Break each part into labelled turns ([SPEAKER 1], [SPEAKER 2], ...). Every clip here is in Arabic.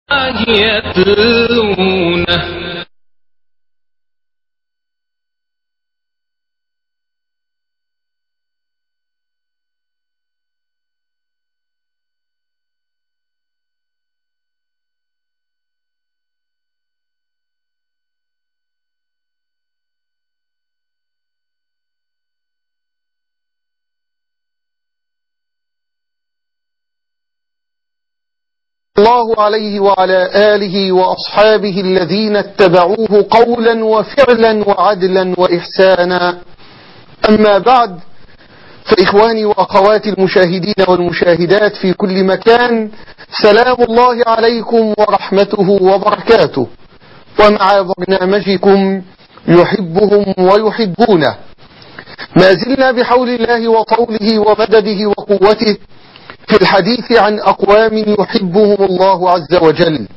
[SPEAKER 1] يتلونه
[SPEAKER 2] الله عليه وعلى آله وأصحابه الذين اتبعوه قولا وفعلا وعدلا وإحسانا. أما بعد، فإخواني وأخواتي المشاهدين والمشاهدات في كل مكان، سلام الله عليكم ورحمته وبركاته، ومع برنامجكم يحبهم ويحبونه. ما زلنا بحول الله وطوله ومدده وقوته في الحديث عن أقوام يحبهم الله عز وجل.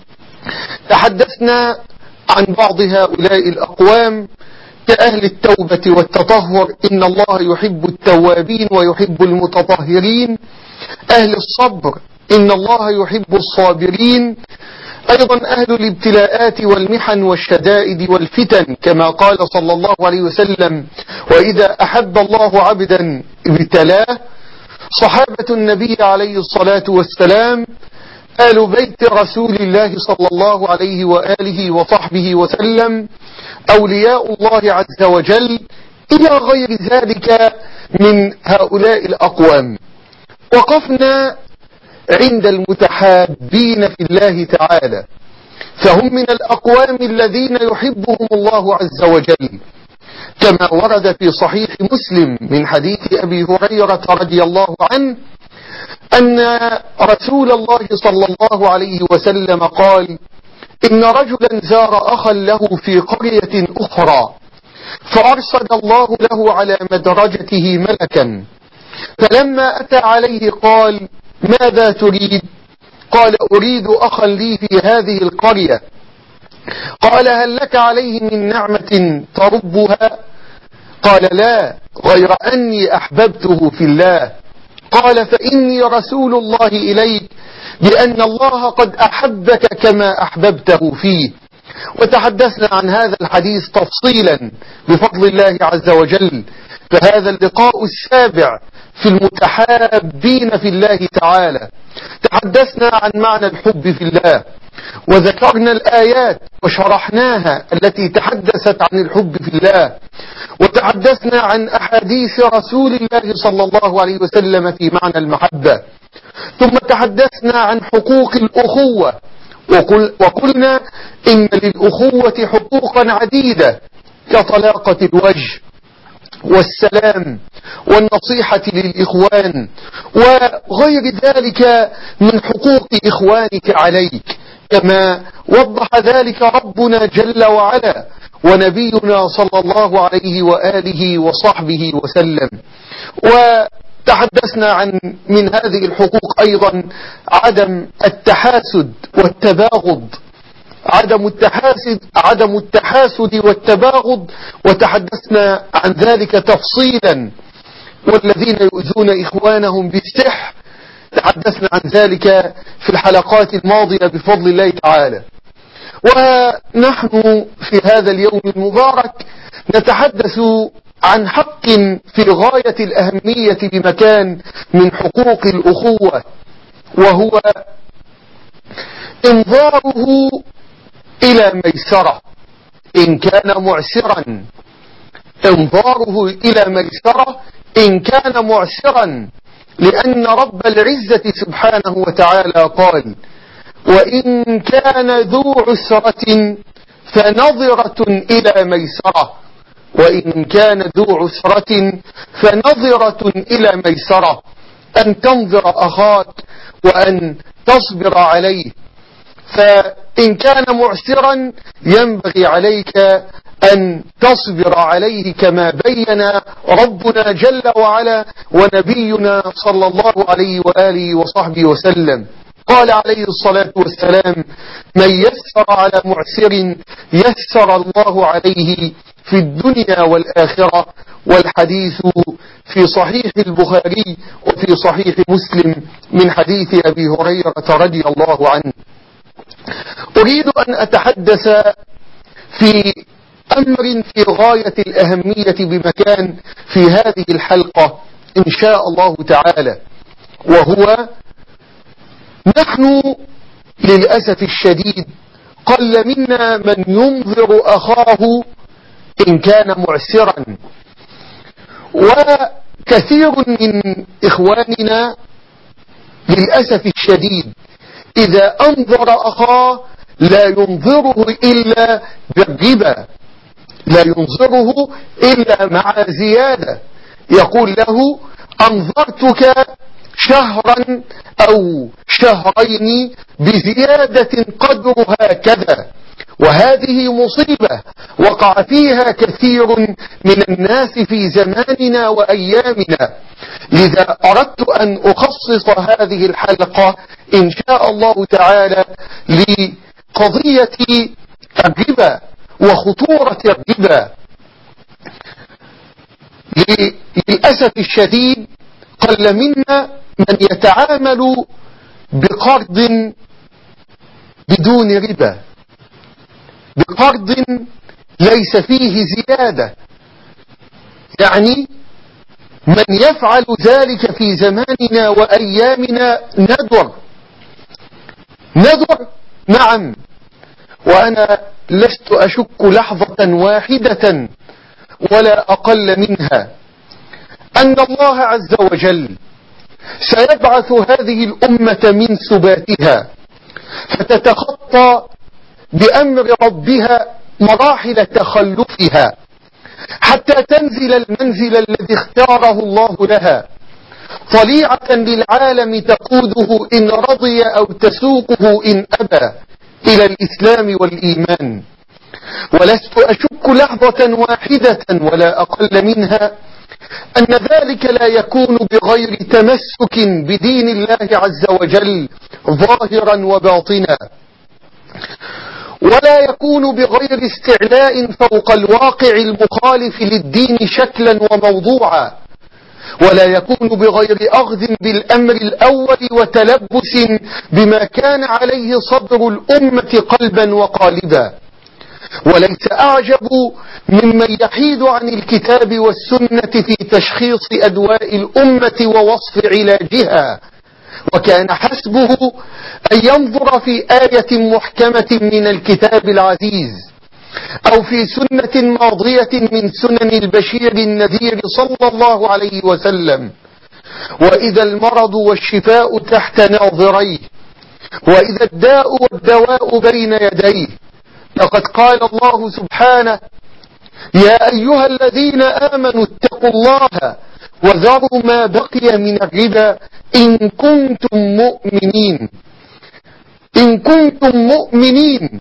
[SPEAKER 2] تحدثنا عن بعض هؤلاء الأقوام كأهل التوبة والتطهر، إن الله يحب التوابين ويحب المتطهرين. أهل الصبر، إن الله يحب الصابرين. أيضا أهل الابتلاءات والمحن والشدائد والفتن، كما قال صلى الله عليه وسلم: وإذا أحب الله عبدا ابتلاه. صحابة النبي عليه الصلاة والسلام، آل بيت رسول الله صلى الله عليه وآله وصحبه وسلم، أولياء الله عز وجل، إلى غير ذلك من هؤلاء الأقوام. وقفنا عند المتحابين في الله تعالى، فهم من الأقوام الذين يحبهم الله عز وجل، كما ورد في صحيح مسلم من حديث أبي هريرة رضي الله عنه أن رسول الله صلى الله عليه وسلم قال: إن رجلا زار أخا له في قرية أخرى، فأرسل الله له على مدرجته ملكا، فلما أتى عليه قال: ماذا تريد؟ قال: أريد أخا لي في هذه القرية. قال: هل لك عليه من نعمة تربها؟ قال: لا، غير أني أحببته في الله. قال: فإني رسول الله إليك بأن الله قد أحبك كما أحببته فيه. وتحدثنا عن هذا الحديث تفصيلا بفضل الله عز وجل، فهذا اللقاء السابع في المتحابين في الله تعالى. تحدثنا عن معنى الحب في الله، وذكرنا الآيات وشرحناها التي تحدثت عن الحب في الله، وتحدثنا عن أحاديث رسول الله صلى الله عليه وسلم في معنى المحبة، ثم تحدثنا عن حقوق الأخوة، وقلنا إن للأخوة حقوقا عديدة كطلاقة الوجه والسلام والنصيحة للإخوان وغير ذلك من حقوق إخوانك عليك، كما وضح ذلك ربنا جل وعلا ونبينا صلى الله عليه وآله وصحبه وسلم. وتحدثنا عن من هذه الحقوق أيضا عدم التحاسد والتباغض، عدم التحاسد والتباغض، وتحدثنا عن ذلك تفصيلا. والذين يؤذون إخوانهم بالسحر، تحدثنا عن ذلك في الحلقات الماضية بفضل الله تعالى. ونحن في هذا اليوم المبارك نتحدث عن حق في غاية الأهمية بمكان من حقوق الأخوة، وهو إنظاره إلى ميسرة إن كان معسرا. إنظاره إلى ميسرة إن كان معسرا، لأن رب العزة سبحانه وتعالى قال: وإن كان ذو عسرة فنظرة إلى ميسرة، وإن كان ذو عسرة فنظرة إلى ميسرة، أن تنظر أخاك وأن تصبر عليه. فإن كان معسرا ينبغي عليك أن تصبر عليه، كما بين ربنا جل وعلا ونبينا صلى الله عليه وآله وصحبه وسلم. قال عليه الصلاة والسلام: من يسر على معسر يسر الله عليه في الدنيا والآخرة. والحديث في صحيح البخاري وفي صحيح مسلم من حديث أبي هريرة رضي الله عنه. أريد أن أتحدث في أمر في غاية الأهمية بمكان في هذه الحلقة إن شاء الله تعالى، وهو نحن للأسف الشديد قل منا من ينظر أخاه إن كان معسرا، وكثير من إخواننا للأسف الشديد إذا أنظر أخاه لا ينظره إلا بالربا، لا ينظره إلا مع زيادة، يقول له أنظرتك شهرا أو شهرين بزيادة قدرها كذا، وهذه مصيبة وقع فيها كثير من الناس في زماننا وأيامنا. لذا أردت أن أخصص هذه الحلقة إن شاء الله تعالى لقضية الربا وخطورة الربا. للأسف الشديد قل منا من يتعامل بقرض بدون ربا، بقرض ليس فيه زيادة، يعني من يفعل ذلك في زماننا وأيامنا ندر، نعم. وأنا لست أشك لحظة واحدة ولا أقل منها أن الله عز وجل سيبعث هذه الأمة من سباتها فتتخطى بأمر ربها مراحل تخلفها حتى تنزل المنزل الذي اختاره الله لها، طليعة للعالم تقوده إن رضي أو تسوقه إن أبى إلى الإسلام والإيمان. ولست أشك لحظة واحدة ولا أقل منها أن ذلك لا يكون بغير تمسك بدين الله عز وجل ظاهرا وباطنا، ولا يكون بغير استعلاء فوق الواقع المخالف للدين شكلا وموضوعا، ولا يكون بغير أخذ بالأمر الأول وتلبس بما كان عليه صدر الأمة قلبا وقالبا. وليس أعجب ممن يحيد عن الكتاب والسنة في تشخيص أدواء الأمة ووصف علاجها، وكان حسبه أن ينظر في آية محكمة من الكتاب العزيز أو في سنة ماضية من سنن البشير النذير صلى الله عليه وسلم، وإذا المرض والشفاء تحت ناظريه، وإذا الداء والدواء بين يديه. لقد قال الله سبحانه: يا أيها الذين آمنوا اتقوا الله وذروا ما بقي من الربا إن كنتم مؤمنين، إن كنتم مؤمنين.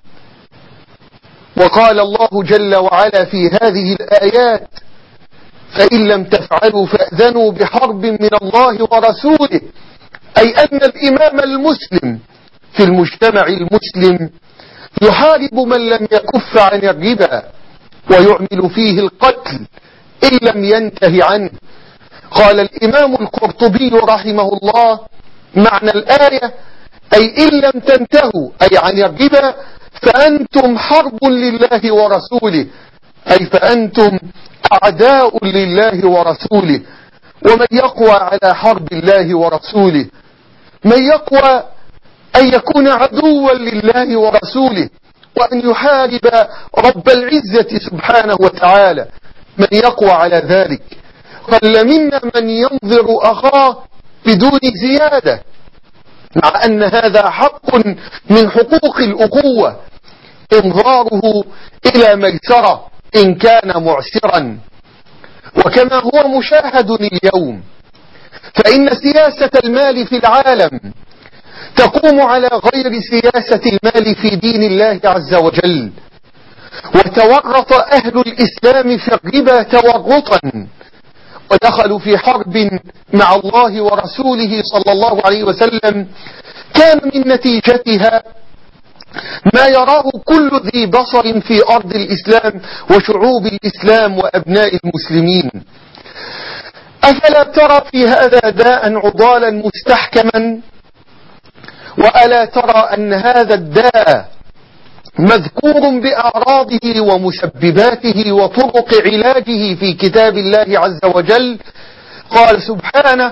[SPEAKER 2] وقال الله جل وعلا في هذه الآيات: فإن لم تفعلوا فأذنوا بحرب من الله ورسوله، أي أن الإمام المسلم في المجتمع المسلم يحارب من لم يكف عن الربا ويعمل فيه القتل إن لم ينته عنه. قال الإمام القرطبي رحمه الله: معنى الآية أي إن لم تنتهوا أي عن الربا فأنتم حرب لله ورسوله، أي فأنتم أعداء لله ورسوله. ومن يقوى على حرب الله ورسوله؟ من يقوى أن يكون عدوا لله ورسوله وأن يحارب رب العزة سبحانه وتعالى؟ من يقوى على ذلك؟ قل منا من ينظر أخاه بدون زيادة، مع أن هذا حق من حقوق الأخوة، إنظاره إلى ميسرة إن كان معسرا. وكما هو مشاهد اليوم، فإن سياسة المال في العالم تقوم على غير سياسة المال في دين الله عز وجل، وتورط أهل الإسلام في الربا تورطا، ودخلوا في حرب مع الله ورسوله صلى الله عليه وسلم كان من نتيجتها ما يراه كل ذي بصر في أرض الإسلام وشعوب الإسلام وأبناء المسلمين. أفلا ترى في هذا داء عضالا مستحكما؟ وألا ترى أن هذا الداء مذكور بأعراضه ومسبباته وطرق علاجه في كتاب الله عز وجل. قال سبحانه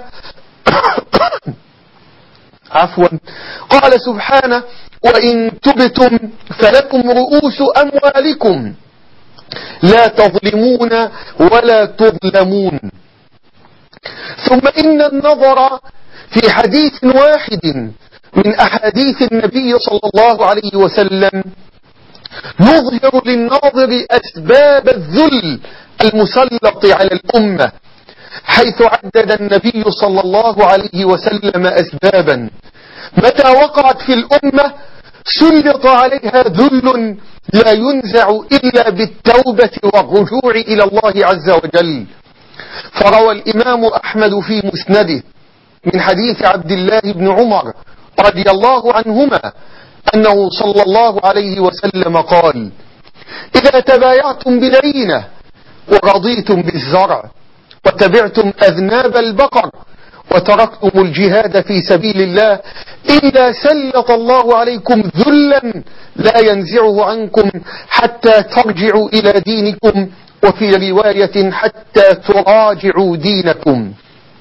[SPEAKER 2] قال سبحانه: وإن تبتم فلكم رؤوس أموالكم لا تظلمون ولا تظلمون. ثم إن النظر في حديث واحد من أحاديث النبي صلى الله عليه وسلم يظهر للناظر أسباب الذل المسلط على الأمة، حيث عدد النبي صلى الله عليه وسلم أسبابا متى وقعت في الأمة سلط عليها ذل لا ينزع إلا بالتوبة والرجوع إلى الله عز وجل. فروى الإمام أحمد في مسنده من حديث عبد الله بن عمر رضي الله عنهما أنه صلى الله عليه وسلم قال: إذا تبايعتم بالعينة ورضيتم بالزرع وتبعتم أذناب البقر وتركتم الجهاد في سبيل الله إلا سلط الله عليكم ذلا لا ينزعه عنكم حتى ترجعوا إلى دينكم، وفي رواية حتى تراجعوا دينكم.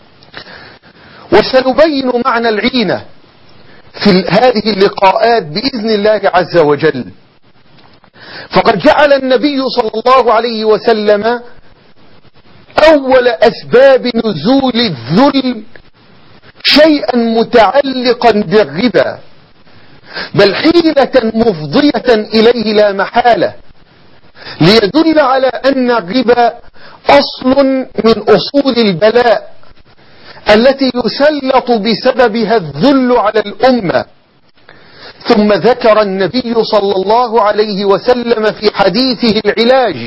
[SPEAKER 2] وسنبين معنى العينة في هذه اللقاءات بإذن الله عز وجل. فقد جعل النبي صلى الله عليه وسلم أول أسباب نزول الذل شيئا متعلقا بالربا، بل حيلة مفضية إليه لا محالة، ليدل على أن الربا أصل من أصول البلاء التي يسلط بسببها الذل على الأمة. ثم ذكر النبي صلى الله عليه وسلم في حديثه العلاج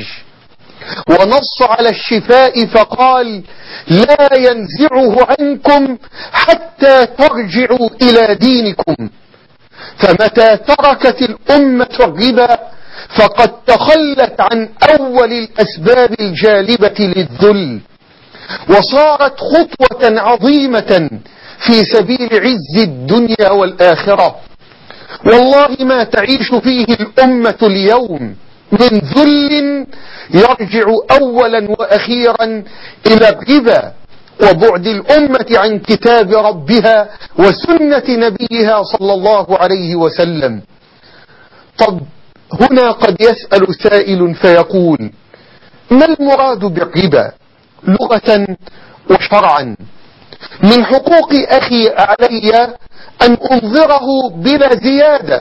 [SPEAKER 2] ونص على الشفاء فقال: لا ينزعه عنكم حتى ترجعوا إلى دينكم. فمتى تركت الأمة الربا فقد تخلت عن أول الأسباب الجالبة للذل، وصارت خطوة عظيمة في سبيل عز الدنيا والآخرة. والله ما تعيش فيه الأمة اليوم من ذل يرجع أولا وأخيرا إلى الربا وبعد الأمة عن كتاب ربها وسنة نبيها صلى الله عليه وسلم. طب هنا قد يسأل سائل فيقول: ما المراد بالربا لغة وشرعا؟ من حقوق أخي علي أن أنظره بلا زيادة،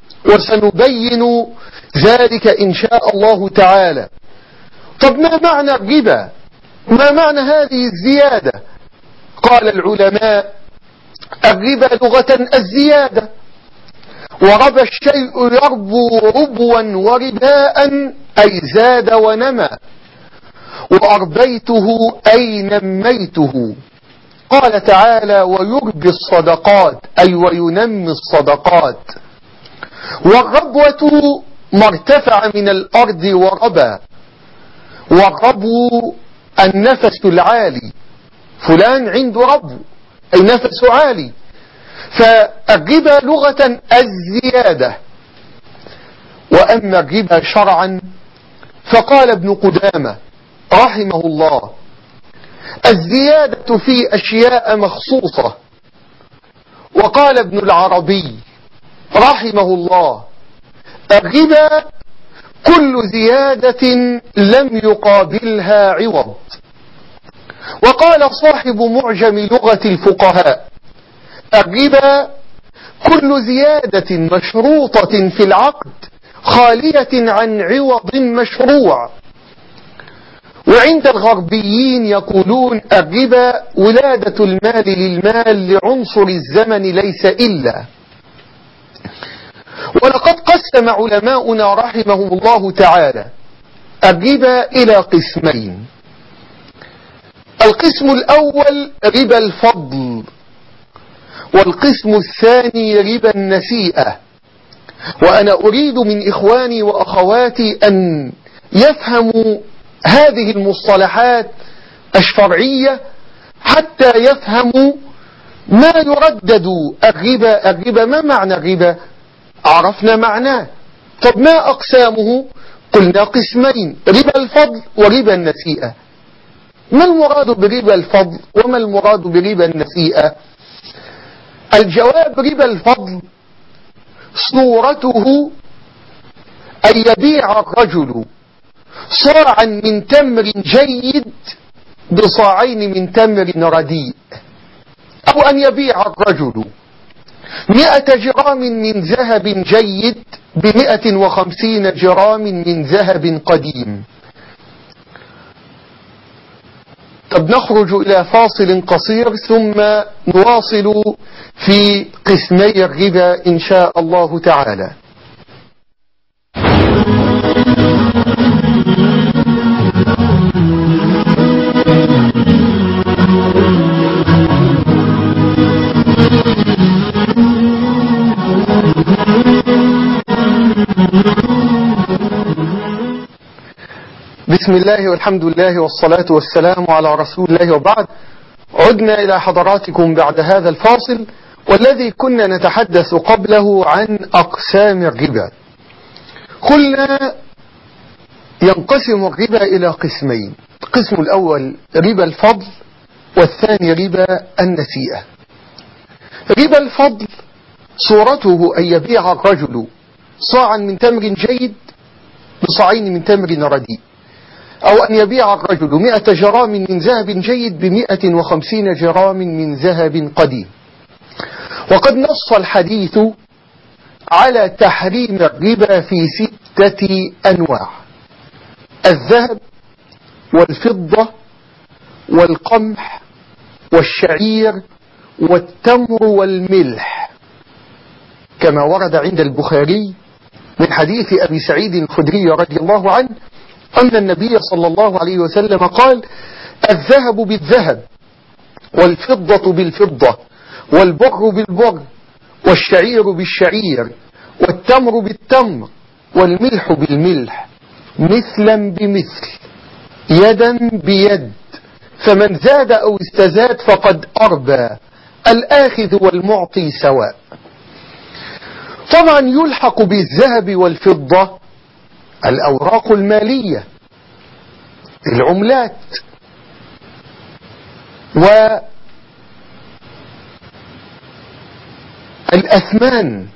[SPEAKER 2] وسنبين ذلك إن شاء الله تعالى. طب ما معنى الربا؟ ما معنى هذه الزيادة؟ قال العلماء: الربا لغة الزيادة، وربى الشيء يربو ربوا ورباء أي زاد ونمى، وأربيته أي نميته. قال تعالى: ويربي الصدقات أي وينمي الصدقات. والربوة ما ارتفع من الأرض وربى، والربو النفس العالي، فلان عنده ربو أي نفس عالي. فالربا لغة الزيادة. وأما الربا شرعا فقال ابن قدامة رحمه الله: الزيادة في أشياء مخصوصة. وقال ابن العربي رحمه الله: الربا كل زيادة لم يقابلها عوض. وقال صاحب معجم لغة الفقهاء: الربا كل زيادة مشروطة في العقد خالية عن عوض مشروع. وعند الغربيين يقولون الربا ولادة المال للمال لعنصر الزمن ليس إلا. ولقد قسم علماؤنا رحمهم الله تعالى الربا إلى قسمين: القسم الأول ربا الفضل، والقسم الثاني ربا النسيئة. وأنا أريد من إخواني وأخواتي أن يفهموا هذه المصطلحات الشرعية حتى يفهموا ما يردد الربا. الربا ما معنى الربا؟ عرفنا معناه، طب ما أقسامه؟ قلنا قسمين: ربا الفضل وربا النسيئة. ما المراد بربا الفضل وما المراد بربا النسيئة؟ الجواب: ربا الفضل صورته أن يبيع الرجل صاعا من تمر جيد بصاعين من تمر رديء، أو أن يبيع الرجل 100 جرام من ذهب جيد ب150 جرام من ذهب قديم. طب نخرج إلى فاصل قصير ثم نواصل في قسمي الربا إن شاء الله تعالى. بسم الله والحمد لله والصلاة والسلام على رسول الله، وبعد. عدنا إلى حضراتكم بعد هذا الفاصل، والذي كنا نتحدث قبله عن أقسام الربا. قلنا ينقسم الربا إلى قسمين: القسم الأول ربا الفضل، والثاني ربا النسيئة. ربا الفضل صورته أن يبيع الرجل صاعا من تمر جيد بصاعين من تمر رديء، أو أن يبيع الرجل 100 جرام من ذهب جيد ب150 جرام من ذهب قديم. وقد نص الحديث على تحريم الربا في 6 أنواع: الذهب والفضة والقمح والشعير والتمر والملح، كما ورد عند البخاري من حديث أبي سعيد الخدري رضي الله عنه أن النبي صلى الله عليه وسلم قال: الذهب بالذهب، والفضة بالفضة، والبر بالبر، والشعير بالشعير، والتمر بالتمر، والملح بالملح، مثلا بمثل، يدا بيد، فمن زاد أو استزاد فقد أربى، الآخذ والمعطي سواء. طبعا يلحق بالذهب والفضة الأوراق المالية، العملات، والأثمان،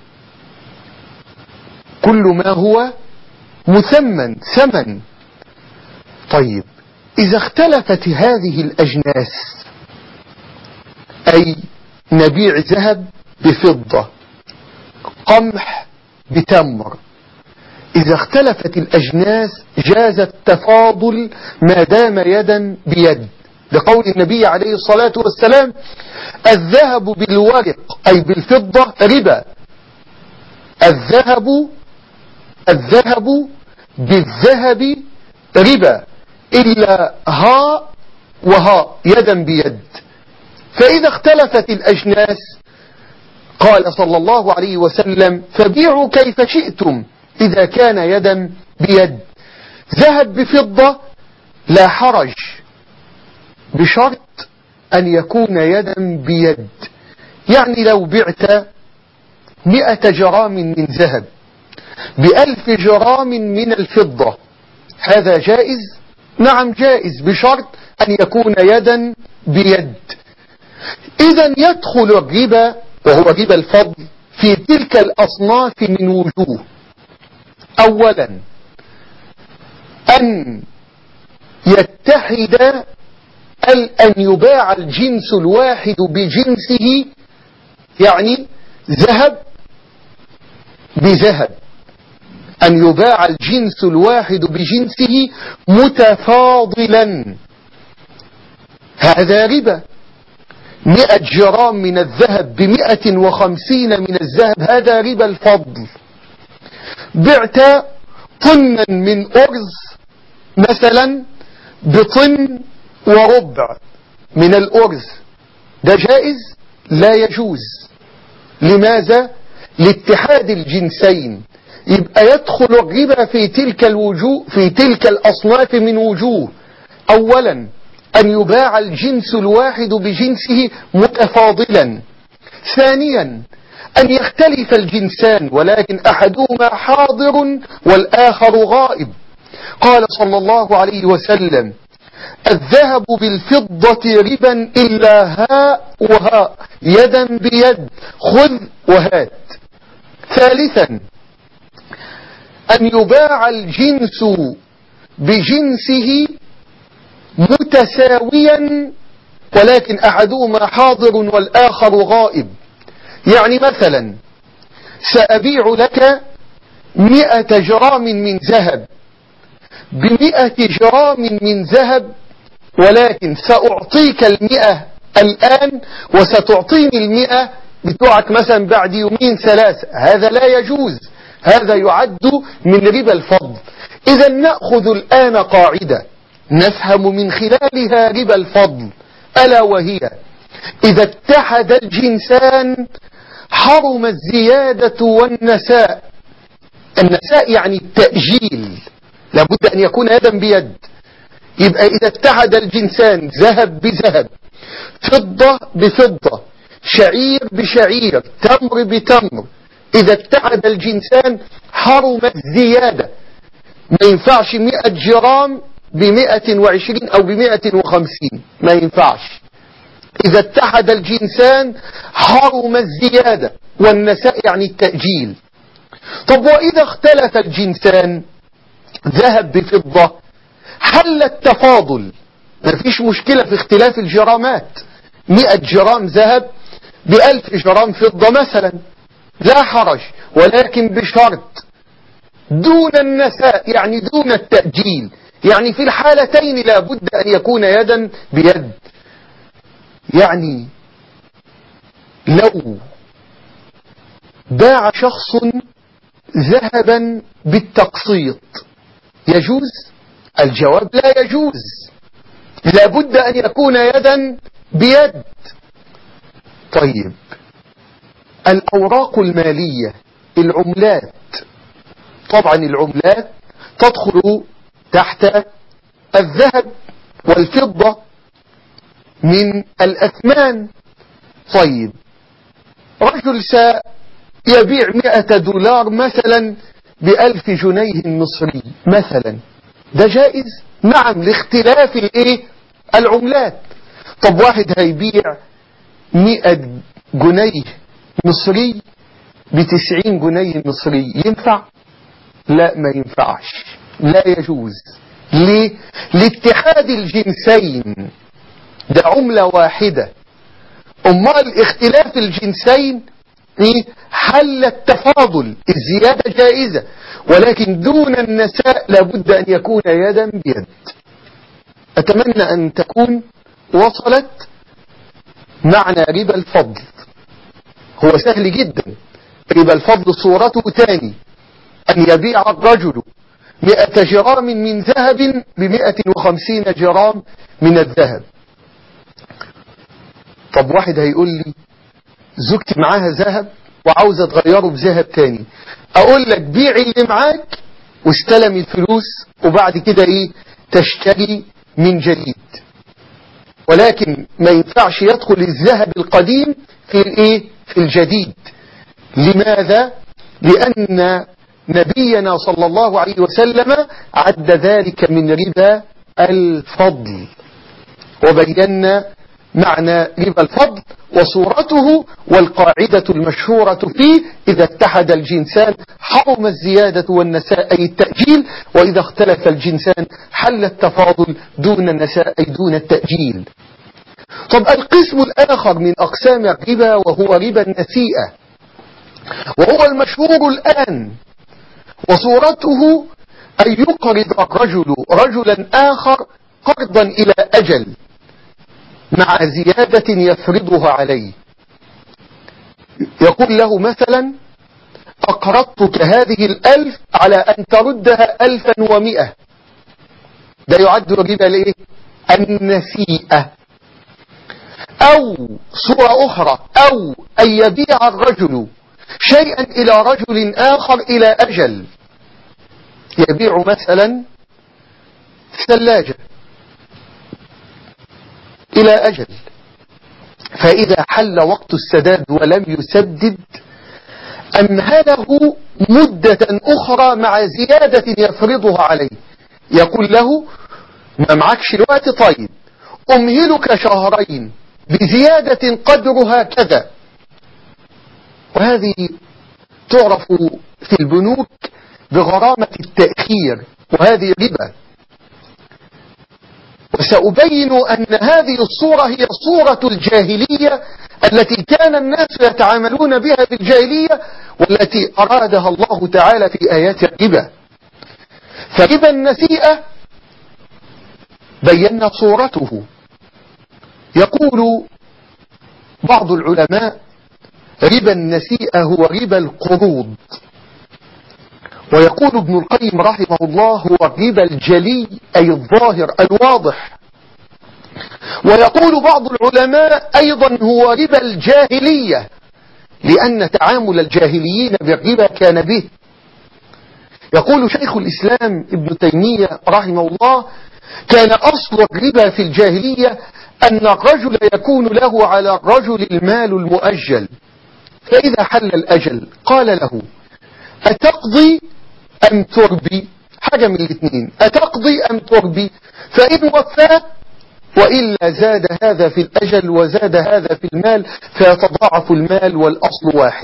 [SPEAKER 2] كل ما هو مثمن ثمن. طيب، إذا اختلفت هذه الأجناس، أي نبيع ذهب بفضة، قمح بتمر، إذا اختلفت الأجناس جاز التفاضل ما دام يدا بيد، لقول النبي عليه الصلاة والسلام: الذهب بالورق أي بالفضة ربا، الذهب بالذهب ربا، إلا ها وها يدا بيد. فإذا اختلفت الأجناس قال صلى الله عليه وسلم: فبيعوا كيف شئتم إذا كان يدا بيد. ذهب بفضة لا حرج، بشرط أن يكون يدا بيد. يعني لو بعت 100 جرام من ذهب ب1000 جرام من الفضة، هذا جائز؟ نعم جائز، بشرط أن يكون يدا بيد. إذا يدخل الربا وهو ربا الفضل في تلك الأصناف من وجوه: أولا أن يتحد، أن يباع الجنس الواحد بجنسه، يعني ذهب بذهب، أن يباع الجنس الواحد بجنسه متفاضلا، هذا ربا. 100 جرام من الذهب ب150 من الذهب، هذا ربا الفضل. بعت طنا من أرز مثلا بطن وربع من الأرز، ده جائز؟ لا يجوز. لماذا؟ لاتحاد الجنسين. يبقى يدخل الربا في تلك الوجوه، في تلك الأصناف من وجوه: أولا أن يباع الجنس الواحد بجنسه متفاضلا، ثانيا أن يختلف الجنسان ولكن أحدهما حاضر والآخر غائب. قال صلى الله عليه وسلم: الذهب بالفضة ربا إلا هاء وهاء، يدا بيد، خذ وهات. ثالثا أن يباع الجنس بجنسه متساويا ولكن أحدهما حاضر والآخر غائب. يعني مثلا سأبيع لك 100 جرام من ذهب ب100 جرام من ذهب، ولكن سأعطيك 100 الآن وستعطيني 100 بتوعك مثلا بعد يومين 3. هذا لا يجوز، هذا يعد من ربا الفضل. إذا نأخذ الآن قاعدة نفهم من خلالها ربا الفضل، ألا وهي: إذا اتحد الجنسان حرم الزيادة والنساء. النساء يعني التأجيل، لابد أن يكون يدا بيد. يبقى إذا اتحد الجنسان ذهب بذهب، فضة بفضة، شعير بشعير، تمر بتمر، إذا اتحد الجنسان حرم الزيادة. ما ينفعش 100 جرام ب120 أو ب150، ما ينفعش. إذا اتحد الجنسان حرم الزيادة والنساء يعني التأجيل. طب وإذا اختلف الجنسان ذهب بفضة حل التفاضل، ما فيش مشكلة في اختلاف الجرامات. 100 جرام ذهب ب1000 جرام فضة مثلا، لا حرج، ولكن بشرط دون النساء يعني دون التأجيل. يعني في الحالتين لا بد أن يكون يدا بيد. يعني لو باع شخص ذهبا بالتقسيط يجوز؟ الجواب لا يجوز، لا بد أن يكون يدا بيد. طيب الأوراق المالية، العملات، طبعا العملات تدخل تحت الذهب والفضة من الأثمان. طيب رجل سيبيع 100 دولار مثلا ب1000 جنيه مصري مثلا، ده جائز؟ نعم، لاختلاف العملات. طب واحد هيبيع 100 جنيه مصري ب90 جنيه مصري، ينفع؟ لا، ما ينفعش، لا يجوز. ليه؟ لاتحاد الجنسين، ده عملة واحدة. امال اختلاف الجنسين حل التفاضل، الزيادة جائزة، ولكن دون النساء لابد أن يكون يدا بيد. أتمنى أن تكون وصلت معنى ربا الفضل. هو سهل جدا. ربا الفضل صورته تاني: أن يبيع الرجل 100 جرام من ذهب ب150 جرام من الذهب. طب واحد هيقول لي زوجتي معاها ذهب وعاوزة تغيره بذهب تاني، أقول لك بيع اللي معاك واستلم الفلوس وبعد كده تشتري من جديد. ولكن ما ينفعش يدخل الذهب القديم في الجديد. لماذا؟ لأن نبينا صلى الله عليه وسلم عد ذلك من ربا الفضل، وبينا معنى ربا الفضل وصورته والقاعدة المشهورة فيه: إذا اتحد الجنسان حرم الزيادة والنساء أي التأجيل، وإذا اختلف الجنسان حل التفاضل دون النساء أي دون التأجيل. طب القسم الآخر من أقسام الربا وهو ربا النسيئة، وهو المشهور الآن، وصورته أن يقرض الرجل رجلا آخر قرضا إلى أجل مع زيادة يفرضها عليه. يقول له مثلا: أقرضتك هذه 1000 على أن تردها 1100. ده يعد ربا النسيئة. أو صورة أخرى: أو أن يبيع الرجل شيئا إلى رجل آخر إلى أجل. يبيع مثلا ثلاجة إلى أجل، فإذا حل وقت السداد ولم يسدد أمهله مدة أخرى مع زيادة يفرضها عليه، يقول له ما معكش الوقت، طيب أمهلك شهرين بزيادة قدرها كذا. وهذه تعرف في البنوك بغرامة التأخير، وهذه ربا. وسأبين أن هذه الصورة هي صورة الجاهلية التي كان الناس يتعاملون بها في الجاهلية، والتي أرادها الله تعالى في آيات الربا. فربا النسيئة بينا صورته. يقول بعض العلماء ربا النسيئة هو ربا القروض، ويقول ابن القيم رحمه الله هو الربا الجلي أي الظاهر الواضح. ويقول بعض العلماء أيضا هو ربا الجاهلية، لأن تعامل الجاهليين بالربا كان به. يقول شيخ الإسلام ابن تيمية رحمه الله كان أصل الربا في الجاهلية أن الرجل يكون له على الرجل المال المؤجل، فإذا حل الأجل قال له أتقضي أم تربي؟ حاجة من الاثنين، أتقضي أم تربي؟ فإن وفاه وإلا زاد هذا في الأجل وزاد هذا في المال، فيتضاعف المال والأصل واحد.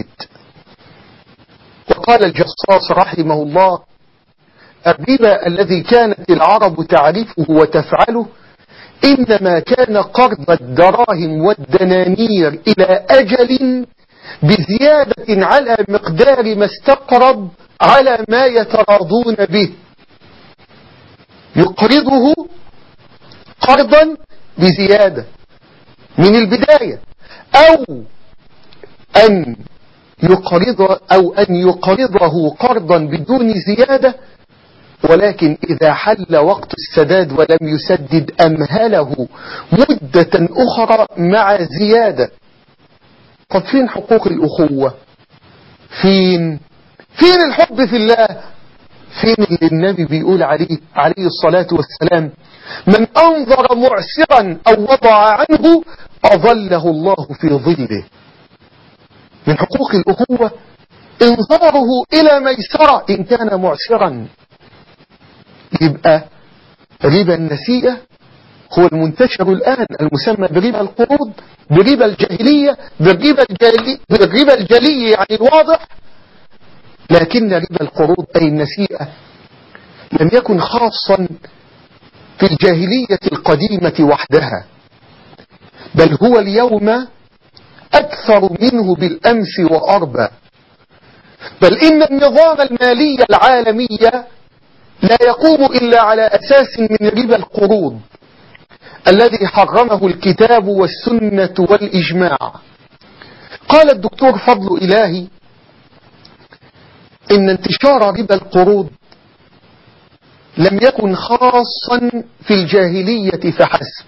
[SPEAKER 2] وقال الجصاص رحمه الله الربا الذي كانت العرب تعرفه وتفعله إنما كان قرض الدراهم والدنانير إلى أجل بزيادة على مقدار ما استقرض على ما يتراضون به، يقرضه قرضا بزيادة من البداية، أو أن يقرضه قرضا بدون زيادة، ولكن إذا حل وقت السداد ولم يسدد أمهله مدة أخرى مع زيادة. طب فين حقوق الأخوة؟ فين الحب في الله؟ فين اللي النبي بيقول عليه الصلاة والسلام من أنظر معسرا أو وضع عنه أظله الله في ظله؟ من حقوق الأخوة انظاره إلى ميسرة إن كان معسرا. يبقى ربا النسيئة هو المنتشر الآن المسمى بربا القروض، بربا الجاهلية، بالربا الجلي يعني الواضح. لكن ربا القروض أي النسيئة لم يكن خاصا في الجاهلية القديمة وحدها، بل هو اليوم أكثر منه بالأمس وأربى. بل إن النظام المالي العالمي لا يقوم إلا على أساس من ربا القروض الذي حرمه الكتاب والسنة والإجماع. قال الدكتور فضل إلهي إن انتشار ربا القروض لم يكن خاصا في الجاهلية فحسب،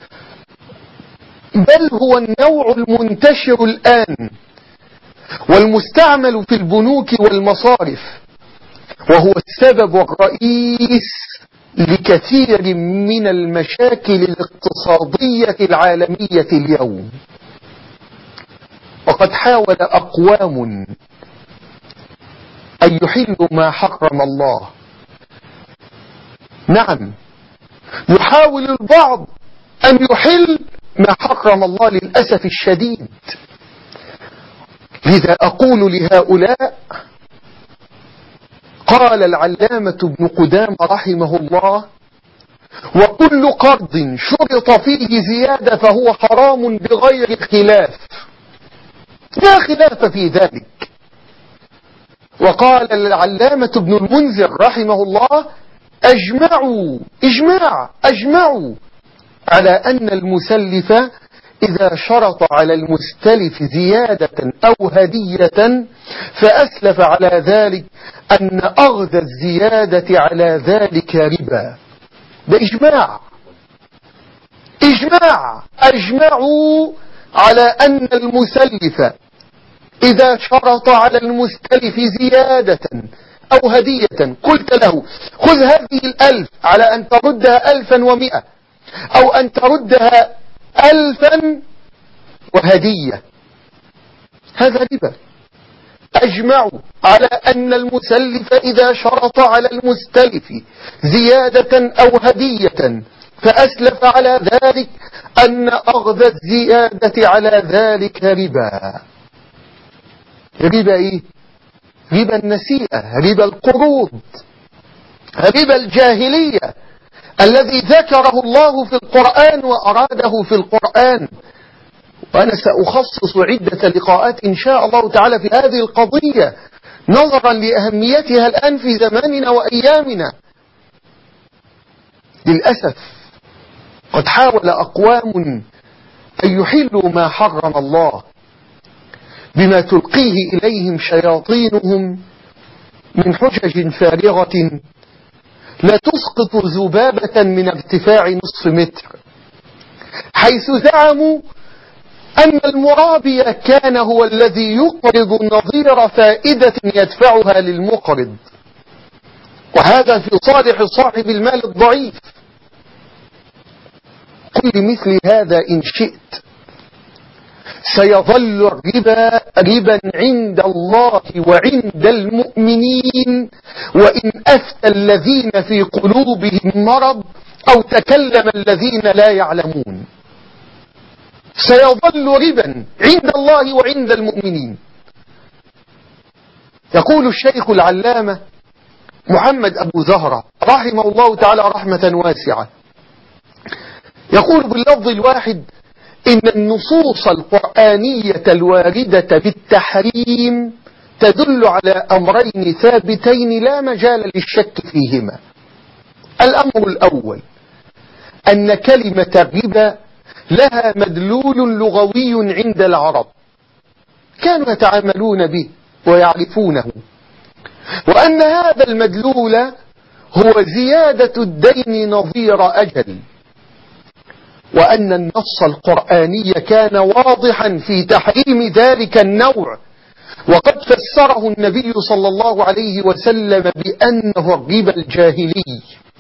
[SPEAKER 2] بل هو النوع المنتشر الآن والمستعمل في البنوك والمصارف، وهو السبب الرئيس لكثير من المشاكل الاقتصادية العالمية اليوم. وقد حاول أقوام أن يحلوا ما حرم الله. نعم، يحاول البعض أن يحل ما حرم الله للأسف الشديد. لذا أقول لهؤلاء قال العلامة ابن قدامة رحمه الله وكل قرض شرط فيه زيادة فهو حرام بغير خلاف، لا خلاف في ذلك. وقال العلامة ابن المنذر رحمه الله أجمعوا على أن المسلف إذا شرط على المستلف زيادة أو هدية فأسلف على ذلك أن أخذ الزيادة على ذلك ربا. ده أجمعوا على أن المسلف إذا شرط على المستلف زيادة أو هدية قلت له خذ هذه 1000 على أن تردها 1100 أو أن تردها 1000 وهدية، هذا ربا. أجمعوا على أن المسلف إذا شرط على المستلف زيادة أو هدية فأسلف على ذلك أن أخذ الزيادة على ذلك ربا. ربا إيه؟ ربا النسيئة، ربا القروض، ربا الجاهلية الذي ذكره الله في القرآن وأراده في القرآن. وأنا سأخصص عدة لقاءات إن شاء الله تعالى في هذه القضية نظرا لأهميتها الآن في زماننا وأيامنا. للأسف قد حاول أقوام أن يحلوا ما حرم الله بما تلقيه إليهم شياطينهم من حجج فارغة لا تسقط ذبابة من ارتفاع نصف متر، حيث زعموا أن المرابي كان هو الذي يقرض نظير فائدة يدفعها للمقرض، وهذا في صالح صاحب المال الضعيف. قل لمثل هذا إن شئت سيظل الربا ربا عند الله وعند المؤمنين، وإن أفتى الذين في قلوبهم مرض أو تكلم الذين لا يعلمون. سيظل ربا عند الله وعند المؤمنين. يقول الشيخ العلامة محمد أبو زهرة رحمه الله تعالى رحمة واسعة، يقول باللفظ الواحد: إن النصوص القرآنية الواردة بالتحريم تدل على أمرين ثابتين لا مجال للشك فيهما. الأمر الأول أن كلمة الربا لها مدلول لغوي عند العرب كانوا يتعاملون به ويعرفونه، وأن هذا المدلول هو زيادة الدين نظير أجل، وأن النص القرآني كان واضحا في تحريم ذلك النوع، وقد فسره النبي صلى الله عليه وسلم بأنه الربا الجاهلي.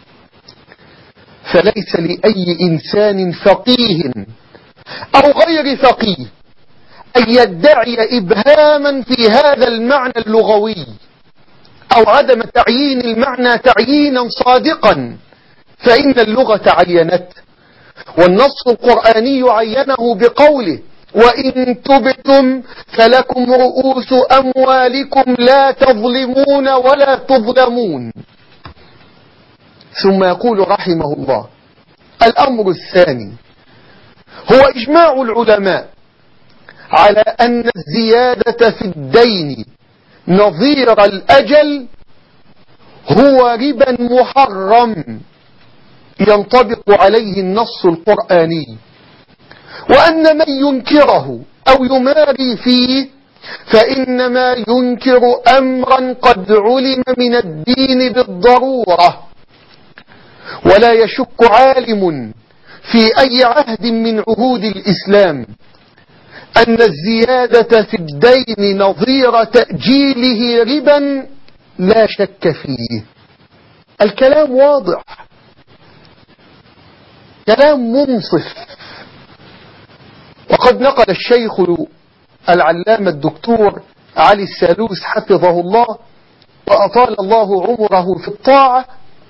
[SPEAKER 2] فليس لأي إنسان فقيه أو غير فقيه أن يدعي إبهاما في هذا المعنى اللغوي أو عدم تعيين المعنى تعيينا صادقا، فإن اللغة عينته، والنص القرآني عينه بقوله: وإن تبتم فلكم رؤوس أموالكم لا تظلمون ولا تظلمون. ثم يقول رحمه الله: الأمر الثاني هو إجماع العلماء على أن الزيادة في الدين نظير الأجل هو ربا محرم ينطبق عليه النص القرآني، وأن من ينكره أو يماري فيه فإنما ينكر أمرا قد علم من الدين بالضرورة. ولا يشك عالم في أي عهد من عهود الإسلام أن الزيادة في الدين نظير تأجيله ربا لا شك فيه. الكلام واضح، كلام منصف. وقد نقل الشيخ العلامة الدكتور علي السالوس حفظه الله وأطال الله عمره في الطاعة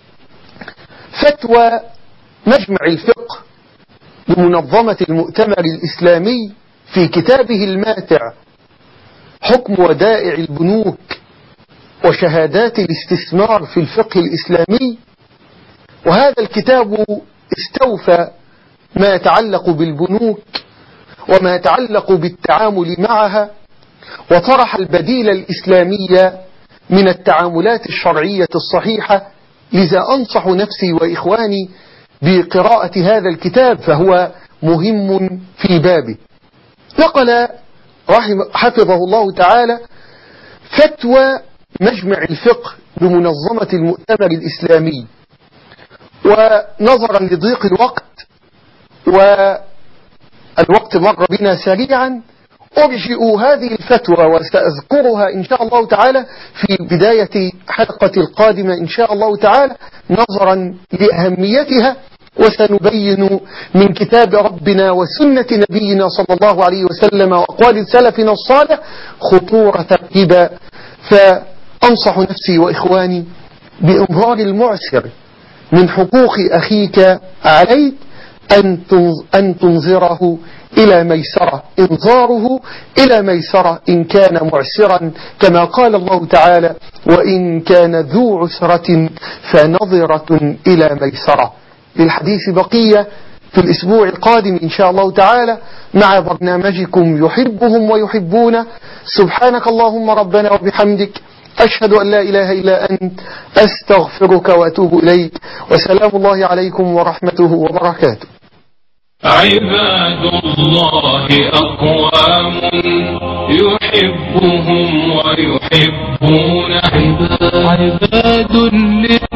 [SPEAKER 2] فتوى مجمع الفقه بمنظمة المؤتمر الإسلامي في كتابه الماتع حكم ودائع البنوك وشهادات الاستثمار في الفقه الإسلامي. وهذا الكتاب استوفى ما يتعلق بالبنوك وما يتعلق بالتعامل معها، وطرح البديل الإسلامي من التعاملات الشرعية الصحيحة. لذا أنصح نفسي وإخواني بقراءة هذا الكتاب، فهو مهم في بابه. نقل حفظه الله تعالى فتوى مجمع الفقه بمنظمة المؤتمر الإسلامي، ونظرا لضيق الوقت والوقت مر بنا سريعا أرجئ هذه الفتوى وسأذكرها إن شاء الله تعالى في بداية حلقة القادمة إن شاء الله تعالى، نظرا لأهميتها وسنبين من كتاب ربنا وسنة نبينا صلى الله عليه وسلم وأقوال سلفنا الصالح خطورة الربا. فأنصح نفسي وإخواني بإنظار المعسر من حقوق أخيك عليك أن تنظره إلى ميسرة، إنظاره إلى ميسرة إن كان معسرا، كما قال الله تعالى: وإن كان ذو عسرة فنظرة إلى ميسرة. للحديث بقية في الأسبوع القادم إن شاء الله تعالى مع برنامجكم يحبهم ويحبون. سبحانك اللهم ربنا وبحمدك، أشهد أن لا إله إلا أنت، أستغفرك وأتوب إليك، وسلام الله عليكم ورحمته وبركاته.
[SPEAKER 1] عباد الله أقوام يحبهم ويحبون عباد